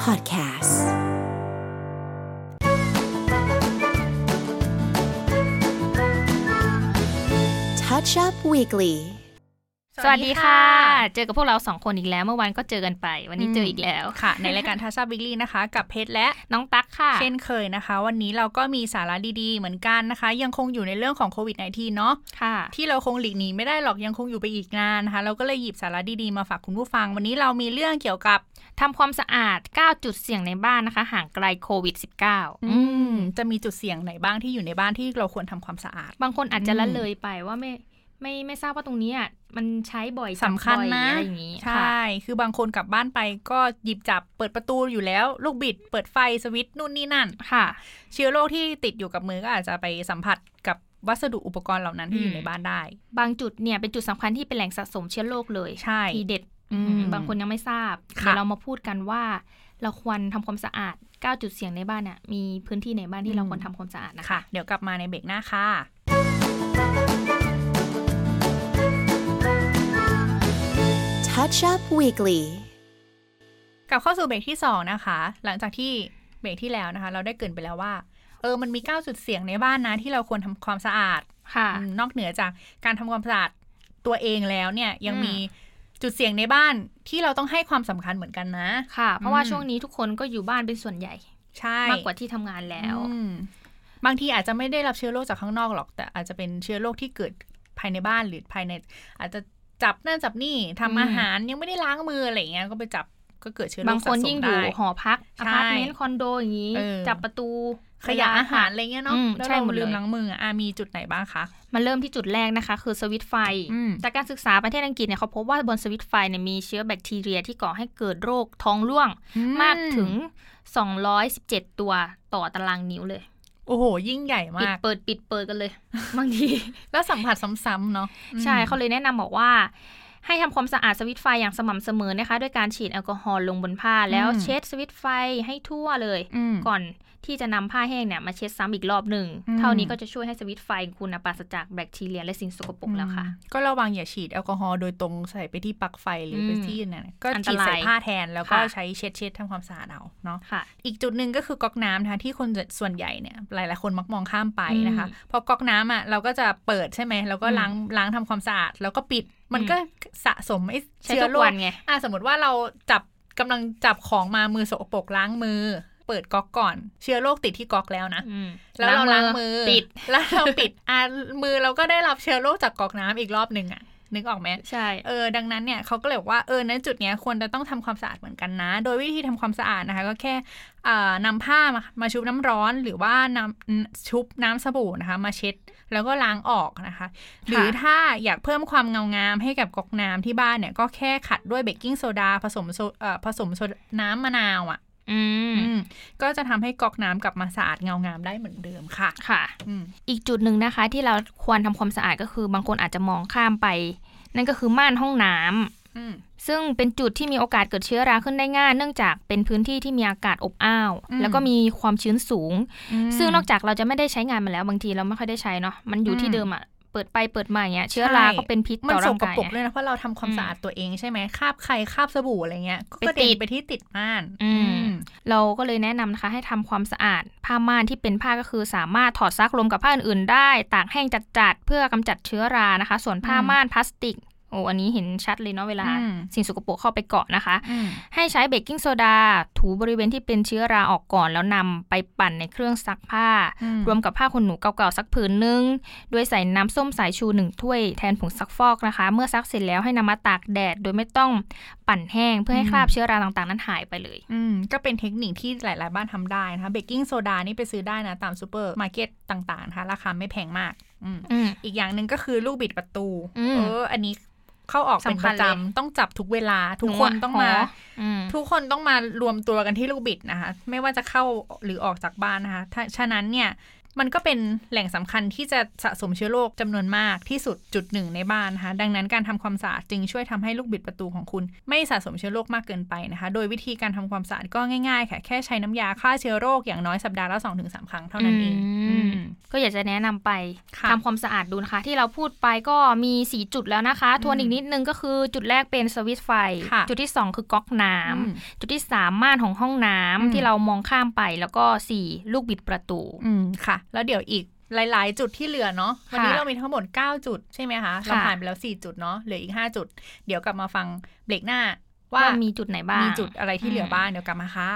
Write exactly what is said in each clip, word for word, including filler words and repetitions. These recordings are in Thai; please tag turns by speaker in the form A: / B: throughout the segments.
A: Podcast Touch Up Weekly
B: สวัสดีค่ะเจอกับพวกเราสองคนอีกแล้วเมื่อวานก็เจอกันไปวันนี้เจออีกแล้ว
C: ค่ะในรายการ Touch Up Weekly นะคะกับเพชรและ
B: น้องตั๊กค่ะ
C: เช่นเคยนะคะวันนี้เราก็มีสาระดีๆเหมือนกันนะคะยังคงอยู่ในเรื่องของโควิด สิบเก้า เนาะ
B: ค่ะ
C: ที่เราคงหลีกหนีไม่ได้หรอกยังคงอยู่ไปอีกนานนะคะเราก็เลยหยิบสาระดีๆมาฝากคุณผู้ฟังวันนี้เรามีเรื่องเกี่ยวกับ
B: ทำความสะอาดเก้าจุดเสี่ยงในบ้านนะคะห่างไกลโควิด สิบเก้า
C: อืมจะมีจุดเสี่ยงไหนบ้างที่อยู่ในบ้านที่เราควรทำความสะอาด
B: บางคนอาจจะละเลยไปว่าไม่ไม่ไม่ทราบว่าตรงนี้อ่ะมันใช้บ่อย
C: สำคัญนะ
B: อะไรอย่างนี้
C: ใช่คือบางคนกลับบ้านไปก็หยิบจับเปิดประตูอยู่แล้วลูกบิดเปิดไฟสวิตช์นู่นนี่นั่น
B: ค่ะ
C: เชื้อโรคที่ติดอยู่กับมือก็อาจจะไปสัมผัสกับวัสดุอุปกรณ์เหล่านั้นที่อยู่ในบ้านได้
B: บางจุดเนี่ยเป็นจุดสำคัญที่เป็นแหล่งสะสมเชื้อโรคเลย
C: ใช่
B: ทีเด็ดบางคนยังไม่ทราบเดี๋ยวเรามาพูดกันว่าเราควรทำความสะอาดเก้าจุดเสี่ยงในบ้านเนี่ยมีพื้นที่ไหนบ้างที่เราควรทำความสะอาดนะคะ
C: เดี๋ยวกลับมาในเบรกหน้าค่ะ
A: Touch Up Weekly
C: กลับเข้าสู่เบรกที่สองนะคะหลังจากที่เบรกที่แล้วนะคะเราได้เกริ่นไปแล้วว่าเออมันมีเก้าจุดเสี่ยงในบ้านนะที่เราควรทำความสะอาด
B: ค่ะ
C: นอกเหนือจากการทำความสะอาดตัวเองแล้วเนี่ยยังมีจุดเสี่ยงในบ้านที่เราต้องให้ความสำคัญเหมือนกันนะ
B: ค่ะเพราะว่าช่วงนี้ทุกคนก็อยู่บ้านเป็นส่วนใหญ่
C: ใช่
B: มากกว่าที่ทำงานแล้ว
C: บางทีอาจจะไม่ได้รับเชื้อโรคจากข้างนอกหรอกแต่อาจจะเป็นเชื้อโรคที่เกิดภายในบ้านหรือภายในอาจจะจับนั่นจับนี่ทำอาหารยังไม่ได้ล้างมืออะไรเงี้ยก็ไปจับก็เกิดเชื้อโรคสะสมได้
B: บางคนยิ่งอยู่หอพักอพาร์ตเมนต์คอนโดอย่างนี้จับประตู
C: ขยะอาหารอะไรเงี้ยเนาะแล้วเราลืมล้างมืออ่ะมีจุดไหนบ้างคะ
B: มาเริ่มที่จุดแรกนะคะคือสวิตช์ไฟจากการศึกษาประเทศอังกฤษเนี่ยเขาพบว่าบนสวิตช์ไฟเนี่ยมีเชื้อแบคทีเรียที่ก่อให้เกิดโรคท้องร่วงมากถึงสองร้อยสิบเจ็ดตัวต่อตารางนิ้วเลย
C: โอ้โหยิ่งใหญ่มาก
B: ปิดเปิดปิดเปิดกันเลยบางที
C: แล้วสัมผัสซ้ำๆเนาะ
B: ใช่เขาเลยแนะนำบอกว่าให้ทำความสะอาดสวิตช์ไฟอย่างสม่ำเสมอนะคะด้วยการฉีดแอลกอฮอล์ลงบนผ้าแล้วเช็ดสวิตช์ไฟให้ทั่วเลยก่อนที่จะนำผ้าแห้งเนี่ยมาเช็ดซ้ำอีกรอบหนึ่งเท่านี้ก็จะช่วยให้สวิตช์ไฟคุณปราศจากแบคทีเรียและสิ่งสกปรกแล้วค่ะ
C: ก็ระวังอย่าฉีดแอลกอฮอล์โดยตรงใส่ไปที่ปลั๊กไฟหรือไปที่นั่นก็ฉีดใส่ผ้าแทนแล้วก็ใช้เช็ดเช็ดทำความสะอาดเอาเนาะอีกจุดหนึ่งก็คือก๊อกน้ำนะคะที่คนส่วนใหญ่เนี่ยหลายๆคนมักมองข้ามไปนะคะพอก๊อกน้ำอ่ะเราก็จะเปิดใช่ไหมแล้วก็ล้างล้างทำความสะอาดแล้วก็ปิดมันก็สะสมไอ้เชื้อโรค
B: ไง
C: อ่ะสมมติว่าเราจับกำลังจับของมามือสกปรกล้างมือเปิดก๊อกก่อนเชื้อโรคติดที่ก๊อกแล้วนะแล้วเราล้างมือ
B: ปิด
C: แล้วเราปิดอ่ะมือเราก็ได้รับเชื้อโรคจากก๊อกน้ำอีกรอบนึงอ่ะนึกออกไหม
B: ใช่
C: เออดังนั้นเนี่ยเขาก็เลยบอกว่าเออในจุดเนี้ยควรจะต้องทำความสะอาดเหมือนกันนะโดยวิธีทำความสะอาดนะคะก็แค่อ่านำผ้ามามาชุบน้ำร้อนหรือว่านำชุบน้ำสบู่นะคะมาเช็ดแล้วก็ล้างออกนะคะหรือถ้าอยากเพิ่มความเงางามให้กับก๊อกน้ำที่บ้านเนี่ยก็แค่ขัดด้วยเบกกิ้งโซดาผสมเอ่อผสมน้ำมะนาวอ่ะ
B: อืม
C: ก็จะทำให้ก๊อกน้ำกลับมาสะอาดเงางามได้เหมือนเดิมค่ะ
B: ค่ะอีกจุดหนึ่งนะคะที่เราควรทำความสะอาดก็คือบางคนอาจจะมองข้ามไปนั่นก็คือม่านห้องน้ำซึ่งเป็นจุดที่มีโอกาสเกิดเชื้อราขึ้นได้ง่ายเนื่องจากเป็นพื้นที่ที่มีอากาศอบอ้าวแล้วก็มีความชื้นสูงซึ่งนอกจากเราจะไม่ได้ใช้งานมันแล้วบางทีเราไม่ค่อยได้ใช้เนาะมันอยู่ที่เดิมอ่ะเปิดไปเปิดมาอย่างเงี้ยเชื้อราก็เป็นพิษต่อร่างกาย
C: มันสกปรกเลยนะเพราะเราทำความสะอาดตัวเองใช่ไหมคราบไข่คราบสบู่อะไรเงี้ยก็ติดไปที่ติดม่าน
B: เราก็เลยแนะนำนะคะให้ทำความสะอาดผ้าม่านที่เป็นผ้าก็คือสามารถถอดซักรวมกับผ้าอื่นๆได้ตากแห้งจัดๆเพื่อกำจัดเชื้อรานะคะส่วนผ้าม่านพลาสติกโอ้อันนี้เห็นชัดเลยเนาะเวลาสิ่งสกปรกเข้าไปเกาะนะคะให้ใช้เบกกิ้งโซดาถูบริเวณที่เป็นเชื้อราออกก่อนแล้วนำไปปั่นในเครื่องซักผ้ารวมกับผ้าขนหนูเก่าๆสักผืนนึงโดยใส่น้ำส้มสายชูหนึ่งถ้วยแทนผงซักฟอกนะคะเมื่อซักเสร็จแล้วให้นำมาตากแดดโดยไม่ต้องปั่นแห้งเพื่อให้คราบเชื้อราต่างๆนั้นหายไปเลย
C: อืมก็เป็นเทคนิคที่หลายๆบ้านทำได้นะคะเบกกิ้งโซดานี่ไปซื้อได้นะตามซูเปอร์มาร์เก็ตต่างๆนะคะราคาไม่แพงมากอีกอย่างนึงก็คือลูกบิดประตูเอออันนี้เข้าออกเป็นประจำต้องจับทุกเวลาทุกคนต้องมาทุกคนต้องมารวมตัวกันที่ลูกบิดนะคะไม่ว่าจะเข้าหรือออกจากบ้านนะคะฉะนั้นเนี่ยมันก็เป็นแหล่งสำคัญที่จะสะสมเชื้อโรคจำนวนมากที่สุดจุดหนึ่งในบ้านนะคะดังนั้นการทำความสะอาดจึงช่วยทำให้ลูกบิดประตูของคุณไม่สะสมเชื้อโรคมากเกินไปนะคะโดยวิธีการทำความสะอาดก็ง่ายๆค่ะแค่ใช้น้ำยาฆ่าเชื้อโรคอย่างน้อยสัปดาห์ละ สองถึงสาม ครั้งเท่านั้นเอง
B: ก็อยากจะแนะนำไปทำความสะอาดดูนะคะที่เราพูดไปก็มีสี่จุดแล้วนะคะทวนอีกนิดนึงก็คือจุดแรกเป็นสวิตช์ไฟจุดที่สองคือก๊อกน้ำจุดที่สามม่านของห้องน้ำที่เรามองข้ามไปแล้วก็สี่ลูกบิดประตู
C: อืมค่ะแล้วเดี๋ยวอีกหลายๆจุดที่เหลือเนาะวันนี้เรามีทั้งหมดเก้าจุดใช่ไหมคะเราผ่านไปแล้วสี่จุดเนาะเหลืออีกห้าจุดเดี๋ยวกลับมาฟังเบรกหน้าว่า
B: มีจุดไหนบ้าง
C: มีจุดอะไรที่เหลือบ้างเดี๋ยวกลับมาค่ะ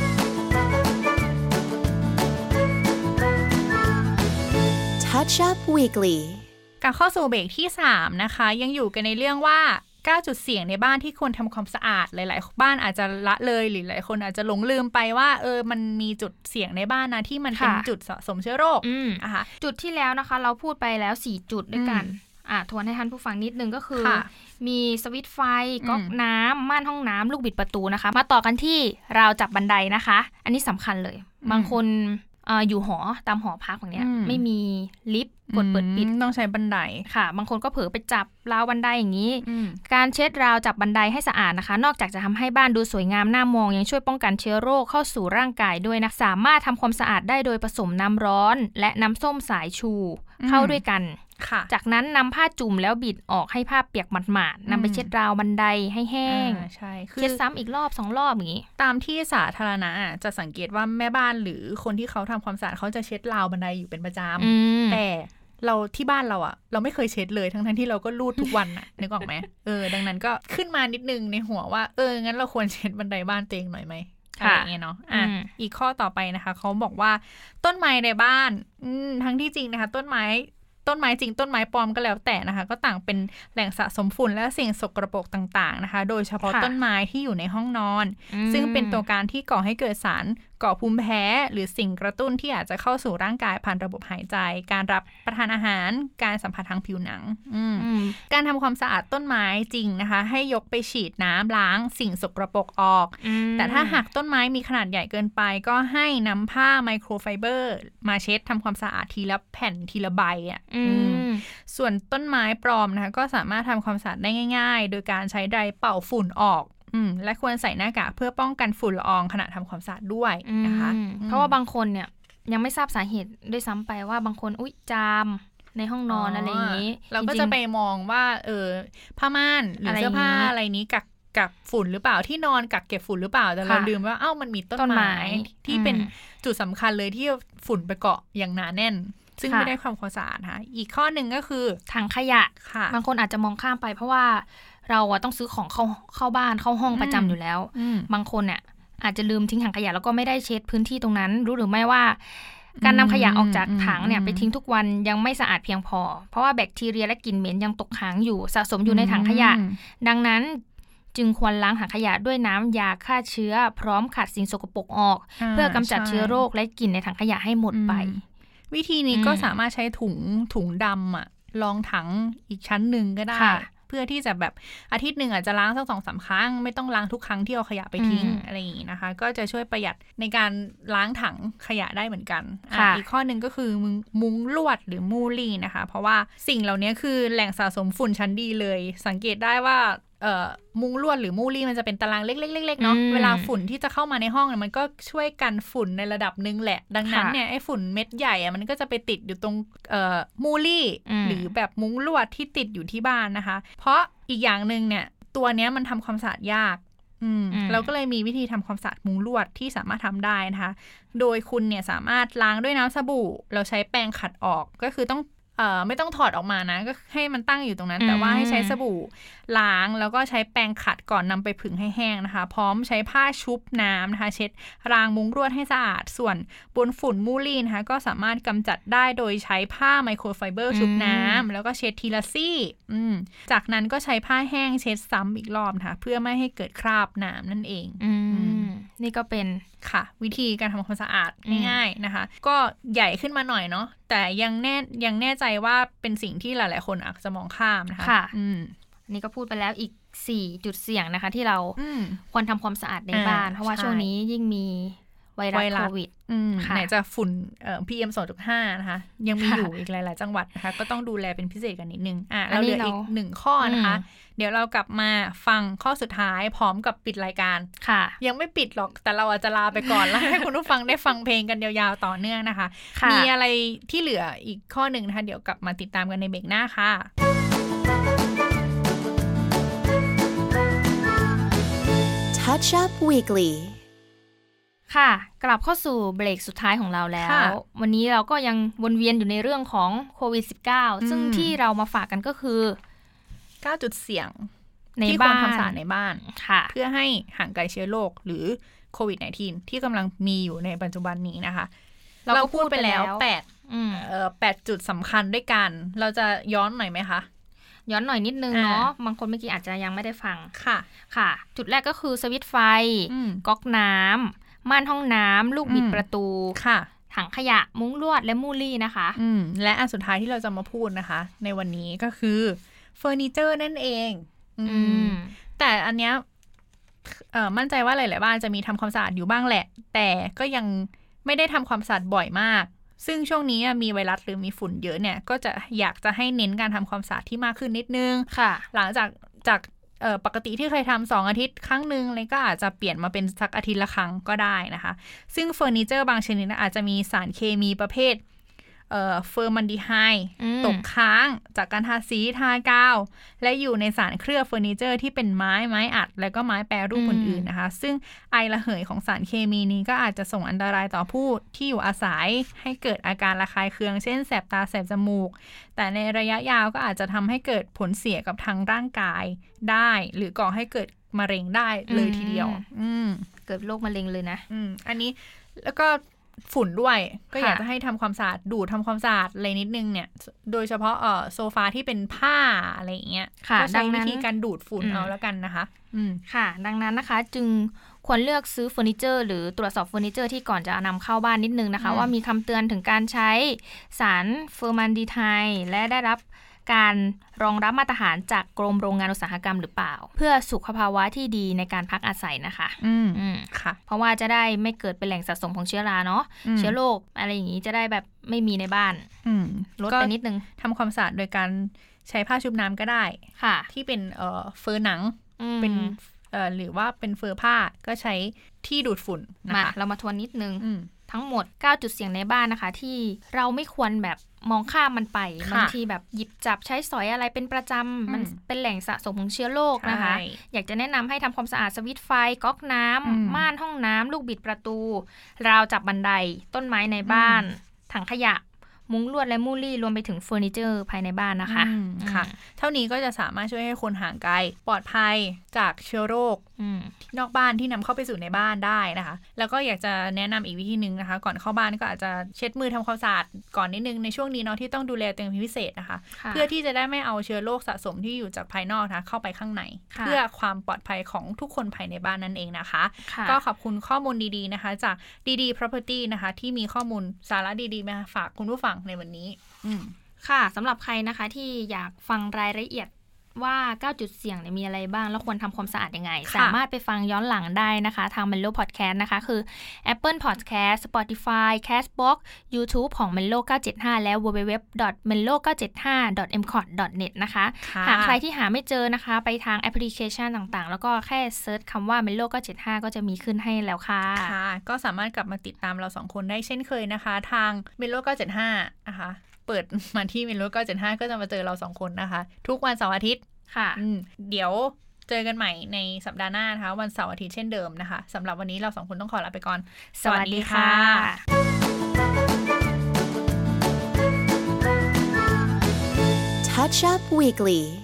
A: Touch Up Weekly
C: กลับเข้าสู่เบรกที่สามนะคะยังอยู่กันในเรื่องว่าเก้าจุดเสี่ยงในบ้านที่ควรทำความสะอาดหลายๆบ้านอาจจะละเลยหรือหลายคนอาจจะหลงลืมไปว่าเออมันมีจุดเสี่ยงในบ้านนะที่มันเป็นจุดสะสมเชื้อโรคนะคะ
B: จุดที่แล้วนะคะเราพูดไปแล้วสี่จุดด้วยกันอ่ะทวนให้ท่านผู้ฟังนิดนึงก็คือมีสวิตช์ไฟก๊อกน้ำม่านห้องน้ำลูกบิดประตูนะคะมาต่อกันที่ราวจับบันไดนะคะอันนี้สำคัญเลยบางคนอ่าอยู่หอตามหอพักอย่างเงี้ยไม่มีลิฟต์กดเปิดปิด
C: ต้องใช้บันได
B: ค่ะบางคนก็เผลอไปจับราวบันไดอย่างนี้การเช็ดราวจับบันไดให้สะอาดนะคะนอกจากจะทำให้บ้านดูสวยงามน่ามองยังช่วยป้องกันเชื้อโรคเข้าสู่ร่างกายด้วยนะสามารถทำความสะอาดได้โดยผสมน้ำร้อนและน้ำส้มสายชูเข้าด้วยกันจากนั้นนำผ้าจุ่มแล้วบิดออกให้ผ้าเปียกหมาดๆนำไปเช็ดราวบันไดให้แห้ง
C: ใช่
B: เช็ดซ้ำอีกรอบสองรอบอย่างนี้
C: ตามที่สาธารณะจะสังเกตว่าแม่บ้านหรือคนที่เขาทำความสะอาดเขาจะเช็ดราวบันไดอยู่เป็นประจำแต่เราที่บ้านเราอะเราไม่เคยเช็ดเลยทั้งทั้งที่เราก็รูดทุกวันอะนึกออกไหมเออดังนั้นก็ขึ้นมานิดนึงในหัวว่าเอองั้นเราควรเช็ดบันไดบ้านเตียงหน่อยไหมอะไรอย่างเงี้ยเนาะอ่ะอีกข้อต่อไปนะคะเขาบอกว่าต้นไม้ในบ้านทั้งที่จริงนะคะต้นไม้ต้นไม้จริงต้นไม้ปลอมก็แล้วแต่นะคะก็ต่างเป็นแหล่งสะสมฝุ่นและสิ่งสกปรกต่างๆนะคะโดยเฉพาะต้นไม้ที่อยู่ในห้องนอนซึ่งเป็นตัวการที่ก่อให้เกิดสารก่อภูมิแพ้หรือสิ่งกระตุ้นที่อาจจะเข้าสู่ร่างกายผ่านระบบหายใจการรับประทานอาหารการสัมผัสทางผิวหนังการทำความสะอาดต้นไม้จริงนะคะให้ยกไปฉีดน้ำล้างสิ่งสกปรกออกแต่ถ้าหากต้นไม้มีขนาดใหญ่เกินไปก็ให้นำผ้าไมโครไฟเบอร์มาเช็ดทำความสะอาดทีละแผ่นทีละใบอ่ะส่วนต้นไม้ปลอมนะคะก็สามารถทำความสะอาดได้ง่ายๆโดยการใช้ไดร์เป่าฝุ่นออกอืมและควรใส่หน้ากากเพื่อป้องกันฝุ่นละอองขณะทำความสะอาดด้วยนะคะ
B: เพราะว่าบางคนเนี่ยยังไม่ทราบสาเหตุด้วยซ้ำไปว่าบางคนอุ๊ยจามในห้องนอน อ, อะไรอย่างนี้
C: เราก็จะไปมองว่าเออผ้าม่านหรือเสื้อผ้าอะไรนี้กักกักฝุ่นหรือเปล่าที่นอนกักเก็บฝุ่นหรือเปล่าแต่เราลืมว่าเอ้ามันมีต้นไม้ที่เป็นจุดสำคัญเลยที่ฝุ่นไปเกาะอย่างหนาแน่นซึ่งไม่ได้ความสะอาดนะคะอีกข้อหนึ่งก็คือ
B: ถังขยะบางคนอาจจะมองข้ามไปเพราะว่าเราต้องซื้อของเข้าเข้าบ้านเข้าห้องประจำอยู่แล้วบางคนเนี่ยอาจจะลืมทิ้งถังขยะแล้วก็ไม่ได้เช็ดพื้นที่ตรงนั้นรู้หรือไม่ว่าการนำขยะออกจากถังเนี่ยไปทิ้งทุกวันยังไม่สะอาดเพียงพอเพราะว่าแบคทีเรียและกลิ่นเหม็นยังตกค้างอยู่สะสมอยู่ในถังขยะดังนั้นจึงควรล้างถังขยะด้วยน้ำยาฆ่าเชื้อพร้อมขัดสิ่งสกปรกออกเพื่อกำจัดเชื้อโรคและกลิ่นในถังขยะให้หมดไป
C: วิธีนี้ก็สามารถใช้ถุงถุงดำอะรองถังอีกชั้นหนึ่งก็ได้เพื่อที่จะแบบอาทิตย์หนึ่งอาจจะล้างสักสองสามครั้งไม่ต้องล้างทุกครั้งที่เอาขยะไปทิ้งอะไรอย่างนี้นะคะก็จะช่วยประหยัดในการล้างถังขยะได้เหมือนกัน อ, อีกข้อหนึ่งก็คือมุ้งลวดหรือมูลี่นะคะเพราะว่าสิ่งเหล่านี้คือแหล่งสะสมฝุ่นชั้นดีเลยสังเกตได้ว่าเอ่อมุ้งลวดหรือมูลี่มันจะเป็นตารางเล็กๆๆเนาะเวลาฝุ่นที่จะเข้ามาในห้องเนี่ยมันก็ช่วยกันฝุ่นในระดับนึงแหละดังนั้นเนี่ยไอ้ฝุ่นเม็ดใหญ่อะมันก็จะไปติดอยู่ตรงเอ่อมูลี่หรือแบบมุ้งลวดที่ติดอยู่ที่บ้านนะคะเพราะอีกอย่างนึงเนี่ยตัวเนี้ยมันทำความสะอาดยากอืมเราก็เลยมีวิธีทำความสะอาดมุ้งลวดที่สามารถทำได้นะคะโดยคุณเนี่ยสามารถล้างด้วยน้ำสบู่เราใช้แปรงขัดออกก็คือต้องเอ่อไม่ต้องถอดออกมานะก็ให้มันตั้งอยู่ตรงนั้นแต่ว่าให้ใช้สบู่ล้างแล้วก็ใช้แปรงขัดก่อนนำไปผึ่งให้แห้งนะคะพร้อมใช้ผ้าชุบน้ำนะคะเช็ดรางมุ้งลวดให้สะอาดส่วนบนฝุ่นมูลี่นะคะก็สามารถกำจัดได้โดยใช้ผ้าไมโครไฟเบอร์ชุบน้ำแล้วก็เช็ดทีละซี่จากนั้นก็ใช้ผ้าแห้งเช็ดซ้ำอีกรอบนะคะเพื่อไม่ให้เกิดคราบน้ำนั่นเอง
B: นี่ก็เป็น
C: ค่ะวิธีการทำความสะอาดง่ายๆนะคะก็ใหญ่ขึ้นมาหน่อยเนาะแต่ยังแน่ยังแน่ใจว่าเป็นสิ่งที่หลายๆคนอาจจะมองข้ามนะคะ
B: ค่ะอืมนี่ก็พูดไปแล้วอีกสี่จุดเสี่ยงนะคะที่เราควรทำความสะอาดในบ้านเพราะว่าช่วงนี้ยิ่งมีไวรัสโควิด
C: ไหนจะฝุ่นเอ่อ พี เอ็ม สองจุดห้า นะคะยังมีอยู่อีกหลายๆจังหวัดนะคะก็ต้องดูแลเป็นพิเศษกันนิดนึงอ่ะเราเหลืออีกหนึ่งข้อนะคะเดี๋ยวเรากลับมาฟังข้อสุดท้ายพร้อมกับปิดรายการ
B: ค่ะ
C: ยังไม่ปิดหรอกแต่เราอาจจะลาไปก่อนแล้วให้คุณผู้ฟังได้ฟังเพลงกันยาวๆต่อเนื่องนะคะมีอะไรที่เหลืออีกข้อหนึ่งนะคะเดี๋ยวกลับมาติดตามกันในเบรกหน้าค่ะ
A: Touch Up Weekly
B: ค่ะกลับเข้าสู่เบรกสุดท้ายของเราแล้ววันนี้เราก็ยังวนเวียนอยู่ในเรื่องของโควิด สิบเก้า ซึ่งที่เรามาฝากกันก็คือ
C: เก้าจุดเสี่ยงที่ควรทำสะอาดในบ้านเพื่อให้ห่างไกลเชื้อโรคหรือโควิด สิบเก้า ที่กำลังมีอยู่ในปัจจุบันนี้นะคะเราก็พูดไปแล้วแปดเอ่อแปดจุดสำคัญด้วยกันเราจะย้อนหน่อยไหมคะ
B: ย้อนหน่อยนิดนึงเนาะบางคนเมื่อกี้อาจจะยังไม่ได้ฟัง
C: ค่ะ
B: ค่ะจุดแรกก็คือสวิตช์ไฟก๊อกน้ำม่านห้องน้ำลูกบิดประตู
C: ค่ะ
B: ถังขยะมุ้งลวดและมูลี่นะคะ
C: อืมและอันสุดท้ายที่เราจะมาพูดนะคะในวันนี้ก็คือเฟอร์นิเจอร์นั่นเองอืมแต่อันเนี้ยเอ่อมั่นใจว่าหลายๆบ้านจะมีทำความสะอาดอยู่บ้างแหละแต่ก็ยังไม่ได้ทำความสะอาดบ่อยมากซึ่งช่วงนี้มีไวรัสหรือมีฝุ่นเยอะเนี่ยก็จะอยากจะให้เน้นการทำความสะอาดที่มากขึ้นนิดนึง
B: ค่ะ
C: หลังจากจากเอ่อปกติที่เคยทำสองอาทิตย์ครั้งนึงเลยก็อาจจะเปลี่ยนมาเป็นสักอาทิตย์ละครั้งก็ได้นะคะซึ่งเฟอร์นิเจอร์บางชนิดอาจจะมีสารเคมีประเภทเอ่อเฟอร์มันดีไฮด์ตกค้างจากการทาสีทากาวและอยู่ในสารเคลือบเฟอร์นิเจอร์ที่เป็นไม้ไม้อัดแล้วก็ไม้แปรรูปอื่นๆนะคะซึ่งไอระเหยของสารเคมีนี้ก็อาจจะส่งอันตรายต่อผู้ที่อยู่อาศัยให้เกิดอาการระคายเคืองเช่นแสบตาแสบจมูกแต่ในระยะยาวก็อาจจะทำให้เกิดผลเสียกับทางร่างกายได้หรือก่อให้เกิดมะเร็งได้เลยทีเดียวอืม
B: เกิดโรคมะเร็งเลยนะ
C: อืมอันนี้แล้วก็ฝุ่นด้วยก็อยากจะให้ทำความสะอาดดูดทำความสะอาดอะไรนิดนึงเนี่ยโดยเฉพาะเอ่อโซฟาที่เป็นผ้าอะไรอย่างเงี้ยก็ใช้วิธีการดูดฝุ่นเอาแล้วกันนะคะอืม
B: ค่ะดังนั้นนะคะจึงควรเลือกซื้อเฟอร์นิเจอร์หรือตรวจสอบเฟอร์นิเจอร์ที่ก่อนจะนำเข้าบ้านนิดนึงนะคะว่ามีคำเตือนถึงการใช้สารเฟอร์มันดีไฮด์และได้รับการรองรับมาตรฐานจากกรมโรงงานอุตสาหกรรมหรือเปล่าเพื่อสุขภาวะที่ดีในการพักอาศัยนะคะ
C: อืมอืมค่ะ
B: เพราะว่าจะได้ไม่เกิดเป็นแหล่งสะสมของเชื้อราเนาะเชื้อโรคอะไรอย่างนี้จะได้แบบไม่มีในบ้านลดไปนิดนึง
C: ทำความสะอาดโดยการใช้ผ้าชุบน้ำก็ได้
B: ค่ะ
C: ที่เป็นเอ่อเฟอร์หนังเป็นเอ่อหรือว่าเป็นเฟอร์ผ้าก็ใช้ที่ดูดฝุ่นนะคะ
B: เรามาทวนนิดนึงทั้งหมดเก้าจุดเสี่ยงในบ้านนะคะที่เราไม่ควรแบบมองข้ามมันไปบางทีแบบหยิบจับใช้สอยอะไรเป็นประจำมันเป็นแหล่งสะสมของเชื้อโรคนะคะอยากจะแนะนำให้ทำความสะอาดสวิตช์ไฟก๊อกน้ำม่านห้องน้ำลูกบิดประตูราวจับบันไดต้นไม้ในบ้านถังขยะมุ้งลวดและมูลี่รวมไปถึงเฟอร์นิเจอร์ภายในบ้านนะคะ
C: ค่ะเท่านี้ก็จะสามารถช่วยให้คนห่างไกลปลอดภัยจากเชื้อโรคที่นอกบ้านที่นำเข้าไปสู่ในบ้านได้นะคะแล้วก็อยากจะแนะนำอีกวิธีนึงนะคะก่อนเข้าบ้านก็อาจจะเช็ดมือทำความสะอาดก่อนนิดนึงในช่วงนี้เนาะที่ต้องดูแลตัวเองพิเศษนะคะเพื่อที่จะได้ไม่เอาเชื้อโรคสะสมที่อยู่จากภายนอกนะเข้าไปข้างในเพื่อความปลอดภัยของทุกคนภายในบ้านนั่นเองนะคะก็ขอบคุณข้อมูลดีๆนะคะจากดีๆ property นะคะที่มีข้อมูลสาระดีๆมาฝากคุณผู้ฟังในวันนี้
B: ค่ะสำหรับใครนะคะที่อยากฟังรายละเอียดว่าเก้าจุดเสี่ยงเนี่ยมีอะไรบ้างแล้วควรทำความสะอาดยังไงสามารถไปฟังย้อนหลังได้นะคะทาง Mello Podcast นะคะคือ Apple Podcast Spotify Castbox YouTube ของ Mello เก้าเจ็ดห้าและ ดับเบิลยู ดับเบิลยู ดับเบิลยู ดอท เมลโล เก้าเจ็ดห้า ดอท เอ็ม คอท ดอท เน็ต นะคะหากใครที่หาไม่เจอนะคะไปทางแอปพลิเคชันต่างๆแล้วก็แค่เซิร์ชคำว่า Mello เก้าเจ็ดห้าก็จะมีขึ้นให้แล้วค่ะ
C: ค่ะก็สามารถกลับมาติดตามเราสองคนได้เช่นเคยนะคะทาง Mello เก้าเจ็ดห้านะคะเปิดมาที่ Mello เก้าเจ็ดห้าก็จะมาเจอเราสองคนนะคะทุกวันเสาร์อาทิตย์
B: ค่ะ
C: เดี๋ยวเจอกันใหม่ในสัปดาห์หน้านะคะวันเสาร์อาทิตย์เช่นเดิมนะคะสำหรับวันนี้เราสองคนต้องขอลาไปก่อน
B: สวัสดีค่ะ
A: Touch Up Weekly